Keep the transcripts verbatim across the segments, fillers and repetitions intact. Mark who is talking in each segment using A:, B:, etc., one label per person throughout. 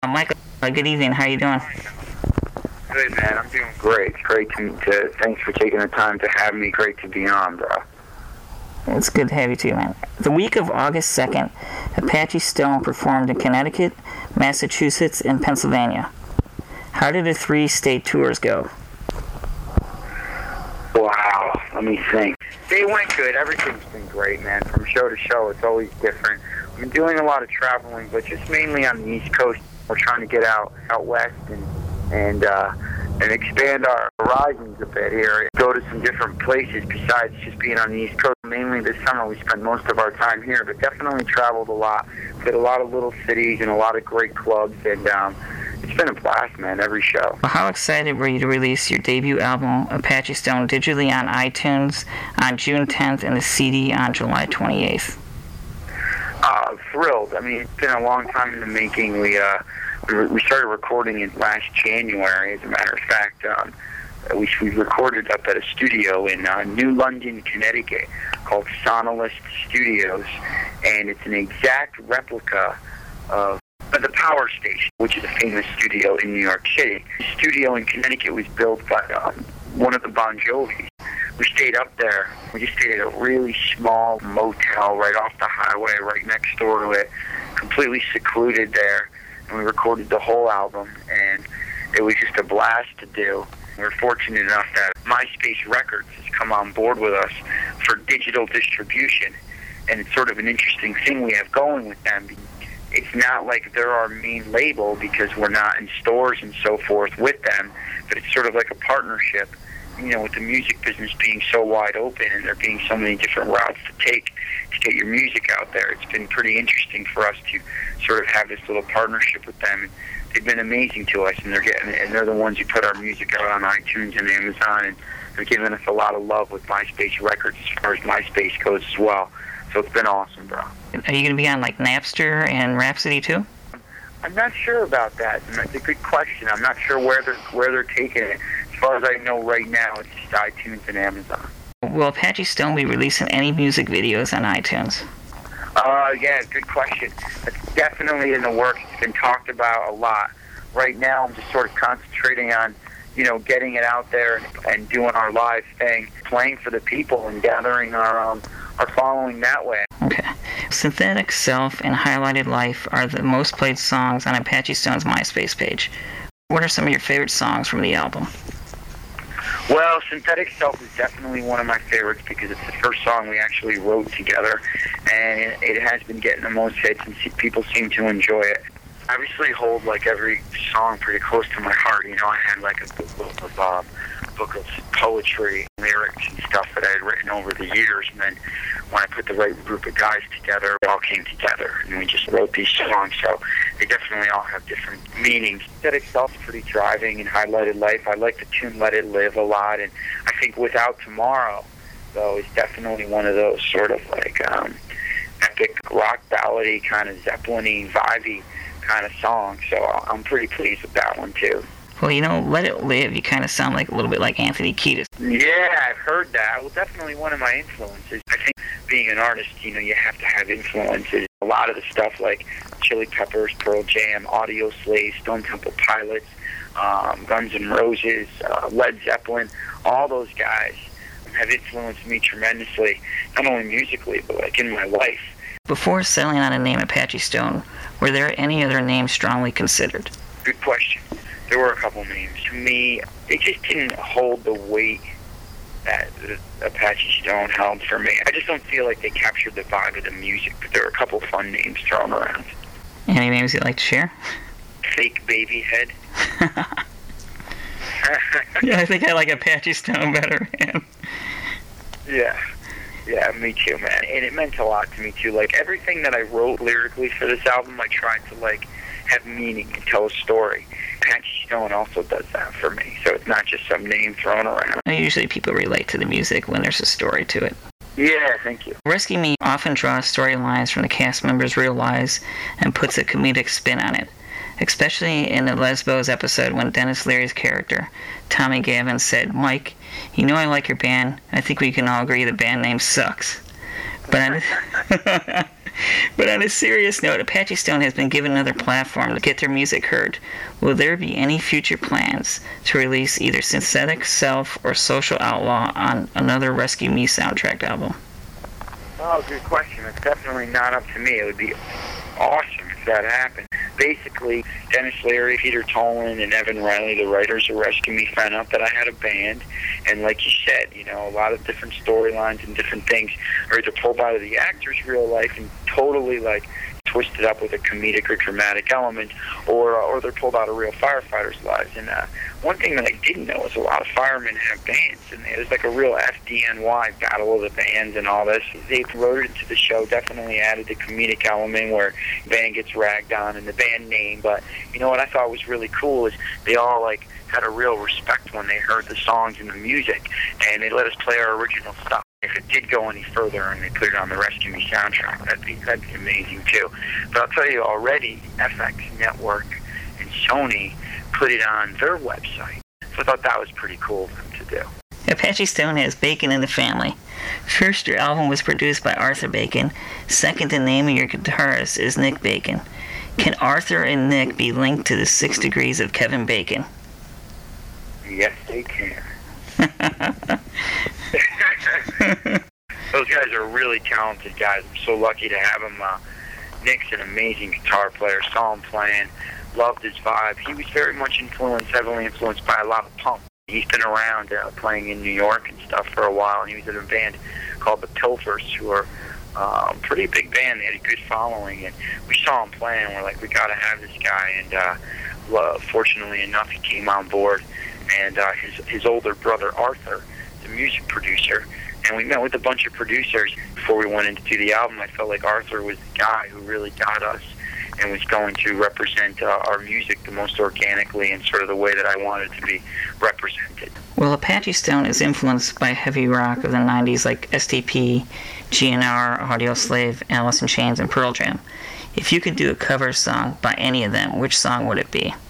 A: Uh, Michael, uh, good evening. How are you doing?
B: Good, man. I'm doing great. It's great to, to thanks for taking the time to have me. Great to be on, bro.
A: It's good to have you too, man. The week of August second, Apache Stone performed in Connecticut, Massachusetts, and Pennsylvania. How did the three state tours go?
B: Wow. Let me think. They went good. Everything's been great, man. From show to show, it's always different. I've been doing a lot of traveling, but just mainly on the East Coast. We're trying to get out out west and and uh, and expand our horizons a bit here. Go to some different places besides just being on the East Coast. Mainly this summer, we spent most of our time here, but definitely traveled a lot. Hit a lot of little cities and a lot of great clubs, and um, it's been a blast, man. Every show.
A: Well, how excited were you to release your debut album, Apache Stone, digitally on iTunes on June tenth and the C D on July twenty-eighth?
B: Uh, thrilled. I mean, it's been a long time in the making. We uh, we, re- we started recording it last January. As a matter of fact, um, we we recorded up at a studio in uh, New London, Connecticut, called Sonolist Studios, and it's an exact replica of the Power Station, which is a famous studio in New York City. The studio in Connecticut was built by um, one of the Bon Jovis. We stayed up there. We just stayed at a really small motel right off the highway, right next door to it, completely secluded there. And we recorded the whole album, and it was just a blast to do. We were fortunate enough that MySpace Records has come on board with us for digital distribution, and it's sort of an interesting thing we have going with them. It's not like they're our main label because we're not in stores and so forth with them, but it's sort of like a partnership. You know, with the music business being so wide open and there being so many different routes to take to get your music out there, it's been pretty interesting for us to sort of have this little partnership with them. And they've been amazing to us, and they're getting and they're the ones who put our music out on iTunes and Amazon, and they're giving us a lot of love with MySpace Records as far as MySpace goes as well. So it's been awesome, bro.
A: Are you going to be on like Napster and Rhapsody too?
B: I'm not sure about that. And that's a good question. I'm not sure where they're where they're taking it. As far as I know right now, it's just iTunes and Amazon.
A: Will Apache Stone be releasing any music videos on iTunes?
B: Uh, yeah, good question. It's definitely in the works. It's been talked about a lot. Right now, I'm just sort of concentrating on, you know, getting it out there and, and doing our live thing, playing for the people and gathering our um, our following that way.
A: Okay. Synthetic Self and Highlighted Life are the most played songs on Apache Stone's MySpace page. What are some of your favorite songs from the album?
B: Well, Synthetic Self is definitely one of my favorites because it's the first song we actually wrote together, and it, it has been getting the most hits, and people seem to enjoy it. I obviously hold like every song pretty close to my heart. You know, I had like a book of uh, book of poetry, lyrics, and stuff that I had written over the years, and then when I put the right group of guys together, it all came together, and we just wrote these songs. So they definitely all have different meanings. Synthetic Self's pretty driving, and Highlighted Life, I like the tune Let It Live a lot, and I think Without Tomorrow, though, is definitely one of those sort of like um, epic rock ballady, kind of Zeppelin-y, vibey kind of song. So I'm pretty pleased with that one too.
A: Well, you know, Let It Live, you kind of sound like a little bit like Anthony Kiedis.
B: Yeah, I've heard that. Well, definitely one of my influences. I think being an artist, you know, you have to have influences. A lot of the stuff like Chili Peppers, Pearl Jam, Audio Slave, Stone Temple Pilots, um, Guns N' Roses, uh, Led Zeppelin, all those guys have influenced me tremendously, not only musically, but like in my life.
A: Before settling on a name Apache Stone, were there any other names strongly considered?
B: Good question. There were a couple names. To me, they just didn't hold the weight that Apache Stone held for me. I just don't feel like they captured the vibe of the music, but there were a couple fun names thrown around.
A: Any names you'd like to share?
B: Fake Baby Head.
A: Yeah, I think I like Apache Stone better, man.
B: Yeah. Yeah, me too, man. And it meant a lot to me, too. Like, everything that I wrote lyrically for this album, I tried to, like, have meaning and tell a story. Apache Stone also does that for me, so it's not just some name thrown around.
A: Usually people relate to the music when there's a story to it.
B: Yeah, thank you.
A: Rescue Me often draws storylines from the cast members' real lives and puts a comedic spin on it, especially in the Lesbos episode when Dennis Leary's character, Tommy Gavin, said, "Mike, you know I like your band. I think we can all agree the band name sucks. But I, But on a serious note, Apache Stone has been given another platform to get their music heard. Will there be any future plans to release either Synthetic Self or Social Outlaw on another Rescue Me soundtrack album?
B: Oh, good question. It's definitely not up to me. It would be awesome if that happened. Basically, Dennis Leary, Peter Tolan, and Evan Riley, the writers of Rescue Me, found out that I had a band, and like you said, you know, a lot of different storylines and different things are either pulled out of the actor's real life and totally, like, twisted up with a comedic or dramatic element, or uh, or they're pulled out of real firefighters' lives. And uh, one thing that I didn't know is a lot of firemen have bands, and there's like a real F D N Y battle of the bands and all this. They wrote it into the show, definitely added the comedic element where the band gets ragged on and the band name. But you know what I thought was really cool is they all like had a real respect when they heard the songs and the music, and they let us play our original stuff. If it did go any further and they put it on the Rescue Me soundtrack, that'd be that'd be amazing too. But I'll tell you already, F X Network and Sony put it on their website, so I thought that was pretty cool of them to do.
A: Apache Stone has Bacon in the family. First, your album was produced by Arthur Bacon. Second, the name of your guitarist is Nick Bacon. Can Arthur and Nick be linked to the six degrees of Kevin Bacon?
B: Yes, they can. Those guys are really talented guys. I'm so lucky to have them. Uh, Nick's an amazing guitar player. Saw him playing. Loved his vibe. He was very much influenced, heavily influenced by a lot of punk. He's been around uh, playing in New York and stuff for a while, and he was in a band called the Pilfers, who are um, a pretty big band. They had a good following, and we saw him playing, and we're like, we got to have this guy. And uh, well, fortunately enough, he came on board, and uh, his, his older brother, Arthur, the music producer, and we met with a bunch of producers before we went in to do the album. I felt like Arthur was the guy who really got us and was going to represent uh, our music the most organically and sort of the way that I wanted to be represented.
A: Well, Apache Stone is influenced by heavy rock of the nineties like S T P, G N R, Audioslave, Alice in Chains, and Pearl Jam. If you could do a cover song by any of them, which song would it be?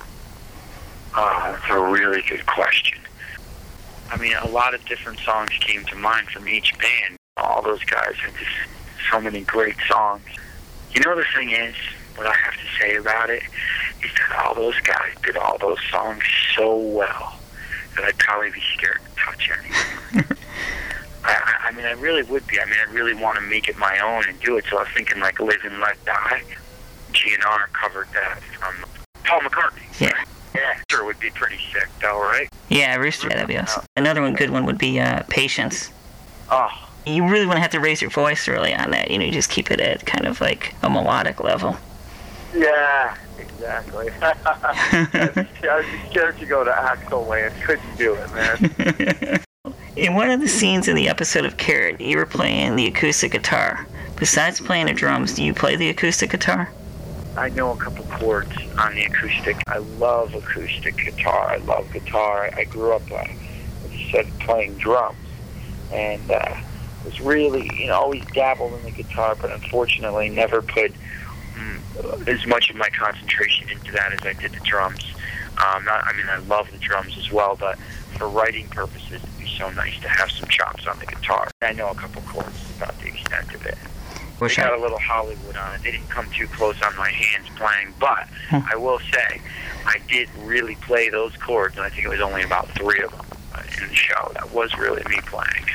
B: Oh, that's a really good question. I mean, a lot of different songs came to mind from each band. All those guys had just so many great songs. You know, the thing is, what I have to say about it is that all those guys did all those songs so well that I'd probably be scared to touch anything. I, I mean, I really would be. I mean, I really want to make it my own and do it. So I was thinking, like, Live and Let Die. G N R covered that from Paul McCartney.
A: Yeah.
B: Yeah, sure, would be pretty sick, though, right?
A: Yeah, Rooster, that'd be awesome. Another one, good one, would be uh, Patience.
B: Oh.
A: You really wouldn't have to raise your voice really on that. You know, you just keep it at kind of like a melodic level.
B: Yeah, exactly. I was just scared to go to Axl Land. Couldn't do it, man.
A: In one of the scenes in the episode of Carrot, you were playing the acoustic guitar. Besides playing the drums, do you play the acoustic guitar?
B: I know a couple chords on the acoustic. I love acoustic guitar. I love guitar. I, I grew up, uh, as you said, playing drums. And uh, was really, you know, always dabbled in the guitar, but unfortunately never put mm, as much of my concentration into that as I did the drums. Um, not, I mean, I love the drums as well, but for writing purposes, it'd be so nice to have some chops on the guitar. I know a couple chords about the extent of it.
A: Wish
B: they got
A: I...
B: a little Hollywood on it. They didn't come too close on my hands playing, but hmm. I will say I did really play those chords, and I think it was only about three of them in the show. That was really me playing.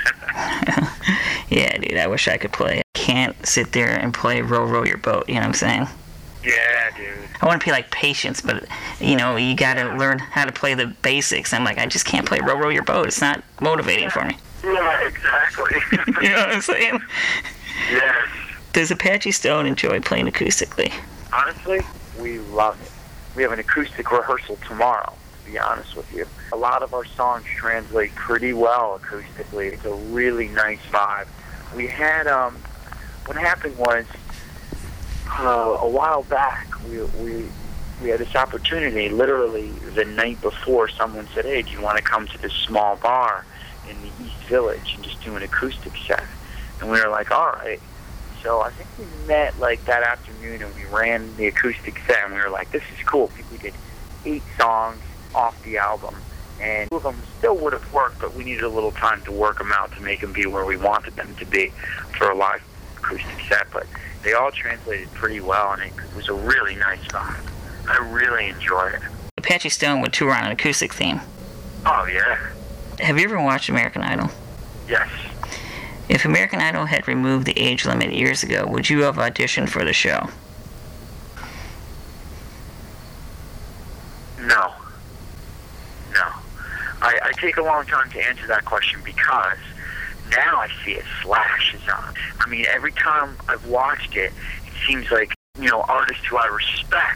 A: Yeah, dude, I wish I could play. I can't sit there and play Row, Row Your Boat, you know what I'm saying?
B: Yeah, dude.
A: I want to play like Patience, but, you know, you got to learn how to play the basics. I'm like, I just can't play Row, Row Your Boat. It's not motivating
B: yeah.
A: for me.
B: Yeah, exactly.
A: You know what I'm saying?
B: Yes.
A: Does Apache Stone enjoy playing acoustically?
B: Honestly, we love it. We have an acoustic rehearsal tomorrow, to be honest with you. A lot of our songs translate pretty well acoustically. It's a really nice vibe. We had, um, what happened was, uh, a while back, we, we, we had this opportunity, literally the night before, someone said, hey, do you want to come to this small bar in the East Village and just do an acoustic set? And we were like, all right. So I think we met like that afternoon and we ran the acoustic set and we were like, this is cool. I think we did eight songs off the album and two of them still would have worked, but we needed a little time to work them out to make them be where we wanted them to be for a live acoustic set, but they all translated pretty well, and it was a really nice vibe. I really enjoyed it.
A: Apache Stone would tour on an acoustic theme.
B: Oh, yeah.
A: Have you ever watched American Idol?
B: Yes.
A: If American Idol had removed the age limit years ago, would you have auditioned for the show?
B: No. No. I, I take a long time to answer that question because now I see it flashes on. I mean, every time I've watched it, it seems like, you know, artists who I respect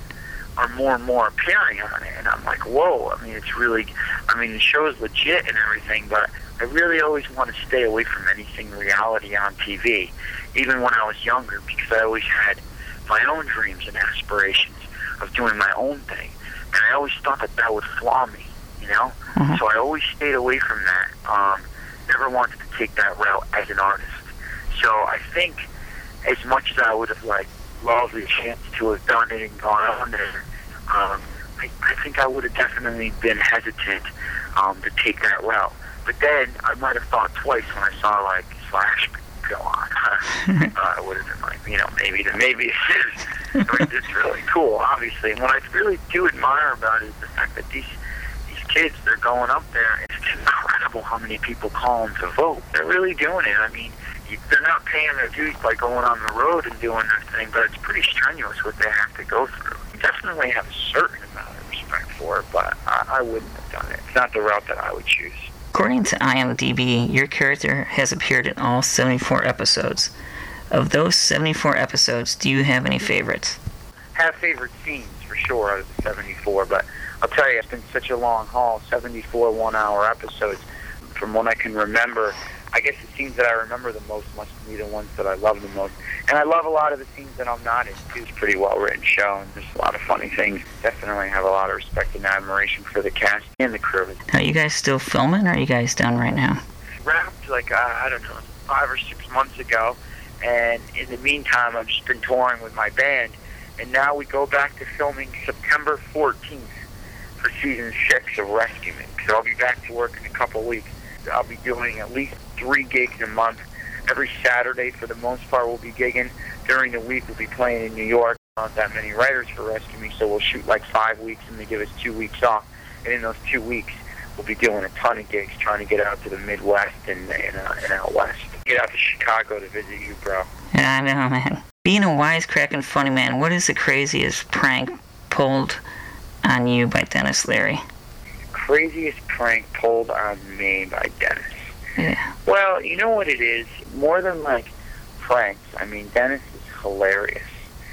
B: are more and more appearing on it. And I'm like, whoa, I mean, it's really, I mean, the show is legit and everything, but I really always want to stay away from anything reality on T V, even when I was younger, because I always had my own dreams and aspirations of doing my own thing. And I always thought that that would flaw me, you know? Mm-hmm. So I always stayed away from that. Um, never wanted to take that route as an artist. So I think as much as I would have, like, loved the chance to have done it and gone on there, um, I, I think I would have definitely been hesitant um, to take that route. But then I might have thought twice when I saw, like, Slash go on. uh, I would have been like, you know, maybe the, maybe it is. I mean, it's really cool, obviously. And what I really do admire about it is the fact that these these kids, they're going up there. It's incredible how many people call them to vote. They're really doing it. I mean, you, they're not paying their dues by going on the road and doing their thing, but it's pretty strenuous what they have to go through. You definitely have a certain amount of respect for it, but I, I wouldn't have done it. It's not the route that I would choose.
A: According to I M D B, your character has appeared in all seventy-four episodes. Of those seventy-four episodes, do you have any favorites?
B: Have favorite scenes, for sure, out of the seventy-four, but I'll tell you, it's been such a long haul, seventy-four one-hour episodes. From what I can remember, I guess the scenes that I remember the most must be the ones that I love the most. And I love a lot of the scenes that I'm not in, too. It's a pretty well-written show, and there's a lot of funny things. Definitely have a lot of respect and admiration for the cast and the crew.
A: Are you guys still filming, or are you guys done right now?
B: Wrapped, like, uh, I don't know, five or six months ago, and in the meantime, I've just been touring with my band, and now we go back to filming September fourteenth for season six of Rescue Me. So I'll be back to work in a couple weeks. I'll be doing at least three gigs a month. Every Saturday, for the most part, we'll be gigging. During the week, we'll be playing in New York. Not that many writers for Rescue Me, so we'll shoot like five weeks, and they give us two weeks off. And in those two weeks, we'll be doing a ton of gigs, trying to get out to the Midwest and, and, uh, and out West. Get out to Chicago to visit you, bro.
A: Yeah, I know, man. Being a wisecracking funny man, what is the craziest prank pulled on you by Denis Leary?
B: Craziest prank pulled on me by Denis.
A: Yeah.
B: Well, you know what it is? More than like pranks. I mean, Denis is hilarious,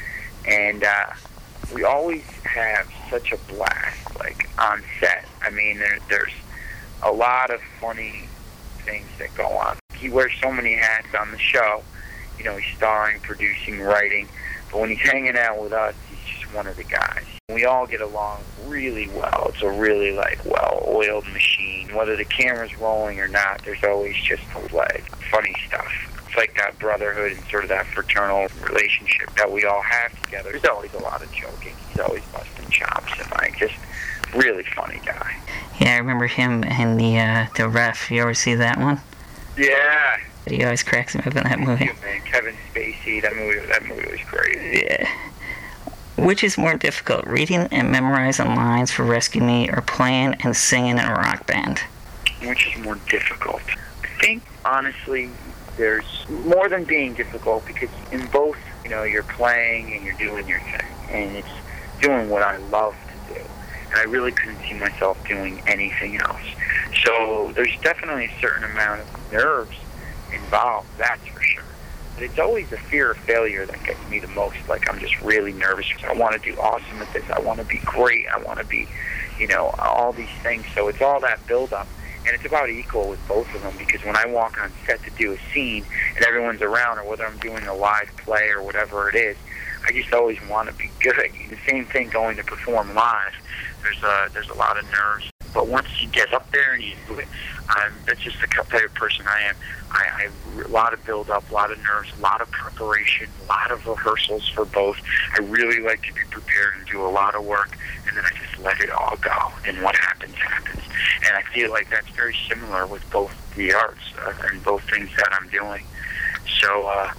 B: and uh, we always have such a blast, like on set. I mean, there, there's a lot of funny things that go on. He wears so many hats on the show. You know, he's starring, producing, writing, but when he's hanging out with us, he's just one of the guys. We all get along really well. It's a really, like, well-oiled machine. Whether the camera's rolling or not, there's always just, like, funny stuff. It's like that brotherhood and sort of that fraternal relationship that we all have together. There's always a lot of joking. He's always busting chops and, like, just really funny guy.
A: Yeah, I remember him and the, uh, the Ref. You ever see that one?
B: Yeah.
A: He always cracks me up in that movie.
B: Yeah, man. Kevin Spacey, that movie, that movie was great.
A: Yeah. Which is more difficult, reading and memorizing lines for Rescue Me or playing and singing in a rock band?
B: Which is more difficult? I think, honestly, there's more than being difficult, because in both, you know, you're playing and you're doing your thing, and it's doing what I love to do. And I really couldn't see myself doing anything else. So there's definitely a certain amount of nerves involved, that's for sure. But it's always the fear of failure that gets me the most. Like, I'm just really nervous. I want to do awesome at this. I want to be great. I want to be, you know, all these things. So it's all that build-up. And it's about equal with both of them, because when I walk on set to do a scene and everyone's around, or whether I'm doing a live play or whatever it is, I just always want to be good. The same thing going to perform live. There's a, there's a lot of nerves. But once you get up there and you do it, um, that's just the type of person I am. I, I a lot of build-up, a lot of nerves, a lot of preparation, a lot of rehearsals for both. I really like to be prepared and do a lot of work, and then I just let it all go, and what happens, happens. And I feel like that's very similar with both the arts uh, and both things that I'm doing. So uh,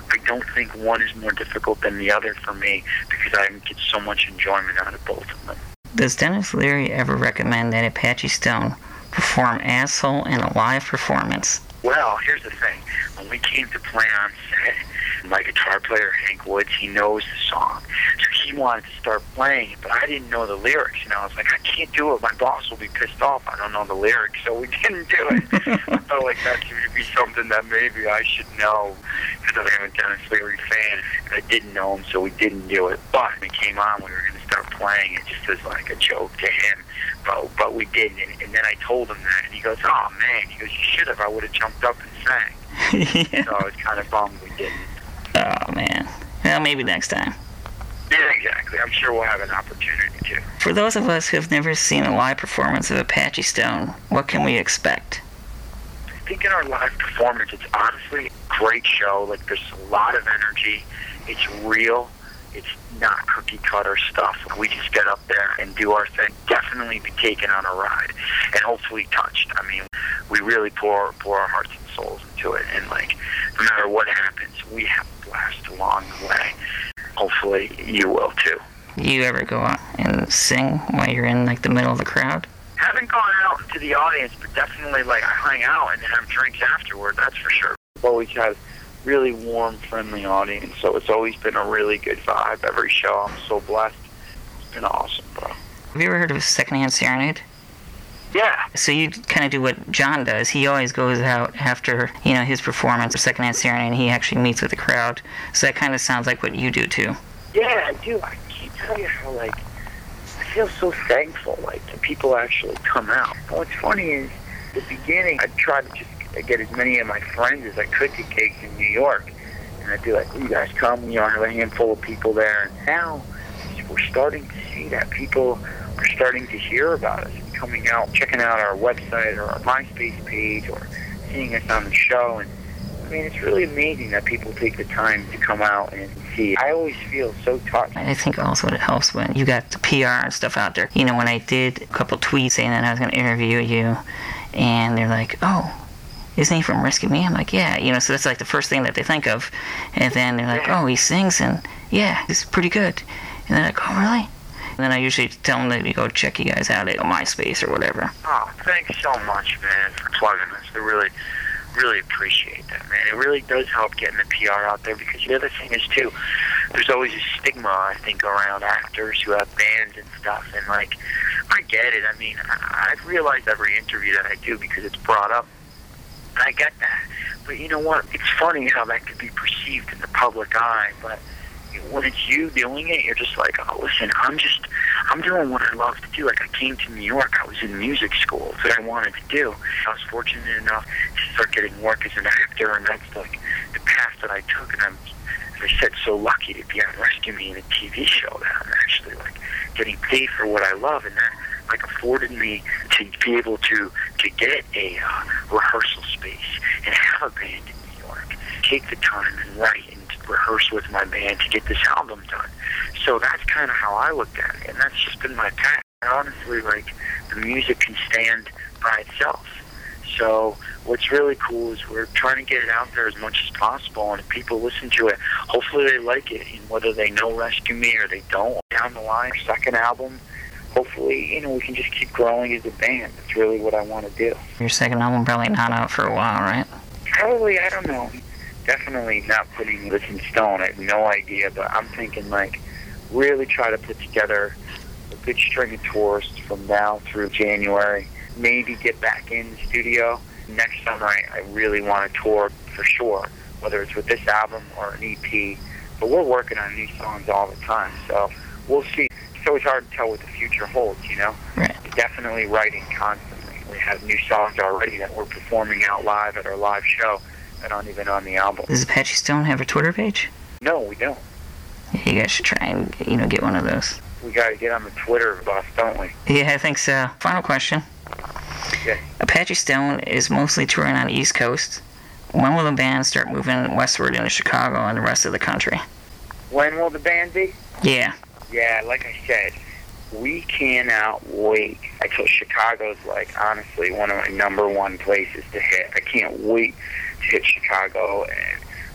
B: I don't think one is more difficult than the other for me because I get so much enjoyment out of both of them.
A: Does Denis Leary ever recommend that Apache Stone perform Asshole in a live performance?
B: Well, here's the thing. When we came to play on set, my guitar player, Hank Woods, he knows the song. So he wanted to start playing it, but I didn't know the lyrics. And I was like, I can't do it. My boss will be pissed off. I don't know the lyrics. So we didn't do it. I felt like that should be something that maybe I should know because I'm a Denis Leary fan. And I didn't know him, so we didn't do it. But when we came on, we were going to start playing it just as like a joke to him. But, but we didn't. And, and then I told him that, and he goes, oh, man. He goes, you should have. I would have jumped up and sang.
A: Yeah.
B: So I was kind of bummed we didn't.
A: Oh, man. Well, maybe next time.
B: Yeah, exactly. I'm sure we'll have an opportunity to.
A: For those of us who have never seen a live performance of Apache Stone, what can we expect?
B: I think in our live performance, it's honestly a great show. Like, there's a lot of energy. It's real. It's not cookie-cutter stuff. We just get up there and do our thing. Definitely be taken on a ride and hopefully touched. I mean, we really pour pour our hearts and souls into it. And, like, no matter what happens, we have a blast along the way. Hopefully you will, too.
A: You ever go out and sing while you're in, like, the middle of the crowd?
B: Haven't gone out to the audience, but definitely, like, I hang out and have drinks afterward, that's for sure. Always have really warm, friendly audience, so it's always been a really good vibe every show. I'm so blessed. It's been awesome, bro.
A: Have you ever heard of Secondhand Serenade?
B: Yeah.
A: So you kind of do what John does. He always goes out after, you know, his performance of Secondhand Serenade, and he actually meets with the crowd. So that kind of sounds like what you do, too.
B: Yeah, I do. I can't tell you how, like, I feel so thankful, like, that people actually come out. And what's funny is, at the beginning, I tried to just get as many of my friends as I could to gigs in New York. And I'd be like, will you guys come? You know, I have a handful of people there. And now, we're starting to see that people are starting to hear about us and coming out, checking out our website or our MySpace page or seeing us on the show. And I mean, it's really amazing that people take the time to come out and see it. I always feel so touched.
A: I think also it helps when you got the P R and stuff out there. You know, when I did a couple tweets saying that I was going to interview you, and they're like, oh, isn't he from Rescue Me? I'm like, yeah. You know, so that's like the first thing that they think of. And then they're like, oh, he sings, and yeah, he's pretty good. And they're like, oh, really? And then I usually tell them that you go check you guys out at MySpace or whatever.
B: Oh, thanks so much, man, for plugging us. I really, really appreciate that, man. It really does help getting the P R out there because the other thing is, too, there's always a stigma, I think, around actors who have bands and stuff. And, like, I get it. I mean, I, I've realized every interview that I do because it's brought up. I get that. But you know what? It's funny how that could be perceived in the public eye, but when it's you doing it, you're just like, oh, listen, I'm just, I'm doing what I love to do. Like, I came to New York. I was in music school. That's what I wanted to do. I was fortunate enough to start getting work as an actor, and that's, like, the path that I took. And I'm, as I said, so lucky to be on Rescue Me in a T V show that I'm actually, like, getting paid for what I love. And that, like, afforded me to be able to, to get a uh, rehearsal space and have a band in New York. Take the time and write and rehearse with my band to get this album done. So that's kind of how I looked at it, and that's just been my path. And honestly, like, the music can stand by itself. So what's really cool is we're trying to get it out there as much as possible, and if people listen to it, hopefully they like it, and whether they know Rescue Me or they don't, down the line, second album, hopefully, you know, we can just keep growing as a band. That's really what I want to do.
A: Your second album probably not out for a while, right?
B: Probably, I don't know. Definitely not putting this in stone. I have no idea, but I'm thinking, like, really try to put together a good string of tours from now through January. Maybe get back in the studio. Next summer, I, I really want to tour for sure, whether it's with this album or an E P. But we're working on new songs all the time, so we'll see. It's always hard to tell what the future holds, you know?
A: Right.
B: Definitely writing constantly. We have new songs already that we're performing out live at our live show that aren't even on the album.
A: Does Apache Stone have a Twitter page?
B: No, we don't.
A: Yeah, you guys should try and, you know, get one of those.
B: We got to get on the Twitter bus, don't we?
A: Yeah, I think so. Final question.
B: Yeah.
A: Apache Stone is mostly touring on the East Coast. When will the band start moving westward into Chicago and the rest of the country?
B: When will the band be?
A: Yeah.
B: Yeah, like I said, we cannot wait. I told Chicago's, like, honestly, one of my number one places to hit. I can't wait to hit Chicago and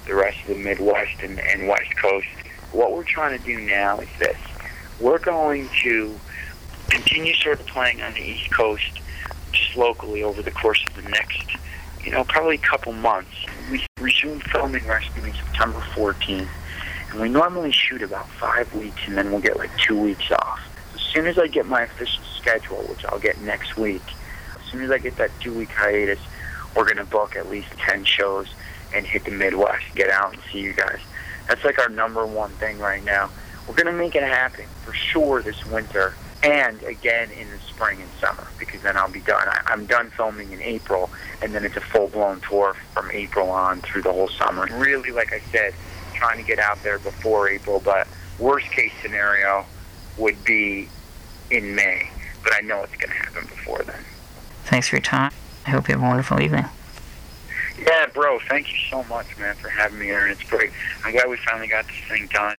B: the rest of the Midwest and, and West Coast. What we're trying to do now is this. We're going to continue sort of playing on the East Coast just locally over the course of the next, you know, probably a couple months. We resume filming Rescue Me September fourteenth, and we normally shoot about five weeks, and then we'll get like two weeks off. As soon as I get my official schedule, which I'll get next week, as soon as I get that two-week hiatus, we're going to book at least ten shows and hit the Midwest, get out and see you guys. That's like our number one thing right now. We're going to make it happen for sure this winter, and again in the spring and summer, because then I'll be done. I, I'm done filming in April, and then it's a full-blown tour from April on through the whole summer. Really, like I said, trying to get out there before April, but worst-case scenario would be in May, but I know it's going to happen before then.
A: Thanks for your time. I hope you have a wonderful evening.
B: Yeah, bro, thank you so much, man, for having me here, and it's great. I'm glad we finally got this thing done.